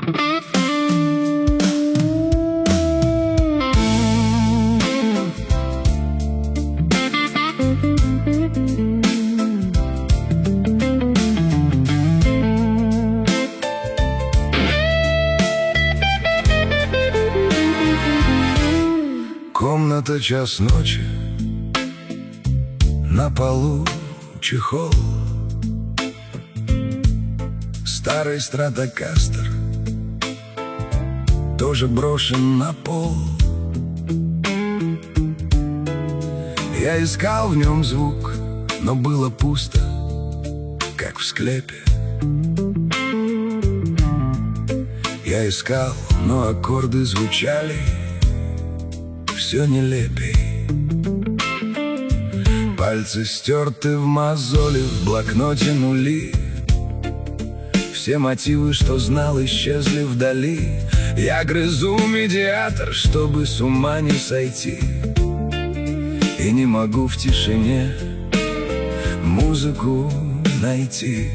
Комната, час ночи, на полу чехол, старый стратокастер тоже брошен на пол. Я искал в нем звук, но было пусто, как в склепе. Я искал, но аккорды звучали все нелепей. Пальцы стерты в мозоли, в блокноте нули. Все мотивы, что знал, исчезли вдали. Я грызу медиатор, чтобы с ума не сойти, и не могу в тишине музыку найти.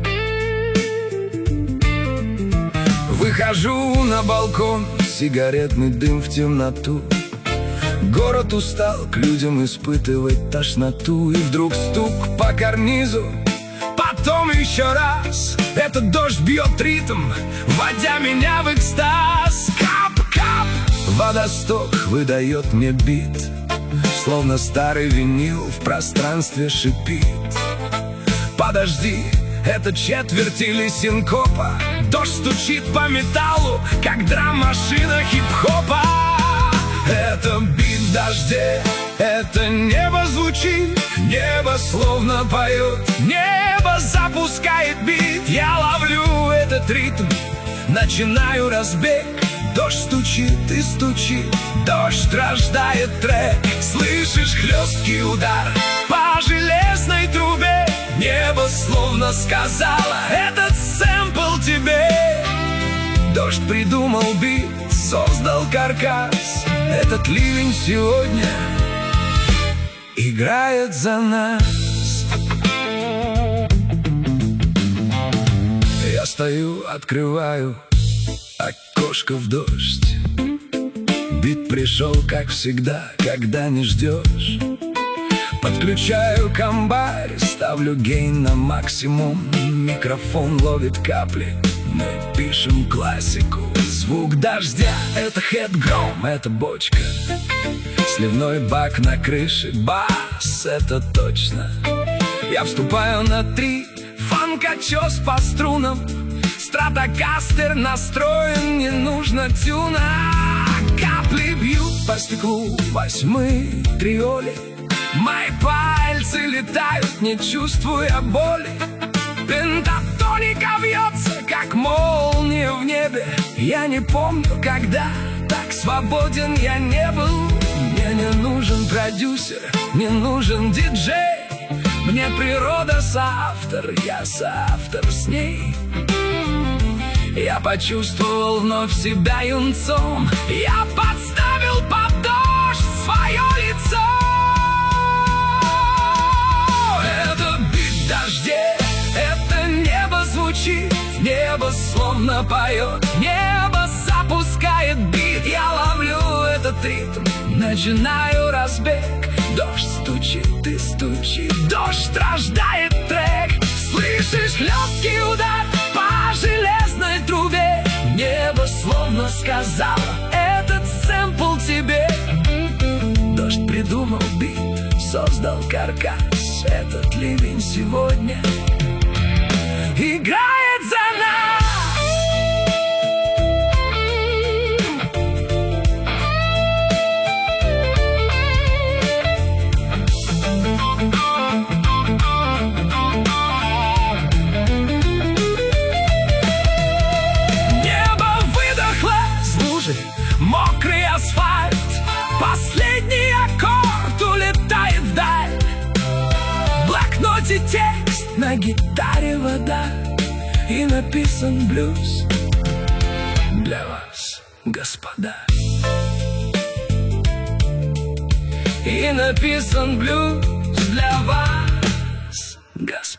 Выхожу на балкон, сигаретный дым в темноту. Город устал к людям испытывать тошноту. И вдруг стук по карнизу, потом еще раз. Этот дождь бьет ритм, вводя меня в экстаз. Кап-кап, водосток выдает мне бит, словно старый винил в пространстве шипит. Подожди, это четверть или синкопа. Дождь стучит по металлу, как драм-машина хип-хопа. Это бит в дожде, это небо звучит, небо словно поет, небо запускает бит. Я ловлю этот ритм, начинаю разбег. Дождь стучит и стучит, дождь рождает трек. Слышишь хлесткий удар по железной трубе, небо словно сказала: этот сэмпл тебе. Дождь придумал бит, создал каркас. Этот ливень сегодня играет за нас. Я стою, открываю окошко в дождь. Бит пришел, как всегда, когда не ждешь. Подключаю комбарь, ставлю гейн на максимум. Микрофон ловит капли, мы пишем классику. Звук дождя — это хэт-гром, это бочка. Сливной бак на крыше, бас — это точно. Я вступаю на 3, фанк-очес по струнам. Стратокастер настроен, не нужно тюна. Капли бьют по стеклу, 8-й триоли. Мои пальцы летают, не чувствуя боли. Пентатоника вьется, как молния в небе. Я не помню, когда так свободен я не был. Мне не нужен продюсер, не нужен диджей. Мне природа соавтор, я соавтор с ней. Я почувствовал вновь себя юнцом. Я подставил под дождь свое лицо. Это бит в дожде, это небо звучит, небо словно поет, небо запускает бит. Я ловлю этот ритм, начинаю разбег. Дождь стучит и стучит, дождь рождает трек. Слышишь хлесткий удар по железной трубе, небо словно сказала: этот сэмпл тебе. Дождь придумал бит, создал каркас. Этот ливень сегодня играет за нас. Мокрый асфальт, последний аккорд улетает вдаль. В блокноте текст, на гитаре вода, и написан блюз для вас, господа. И написан блюз для вас, господа.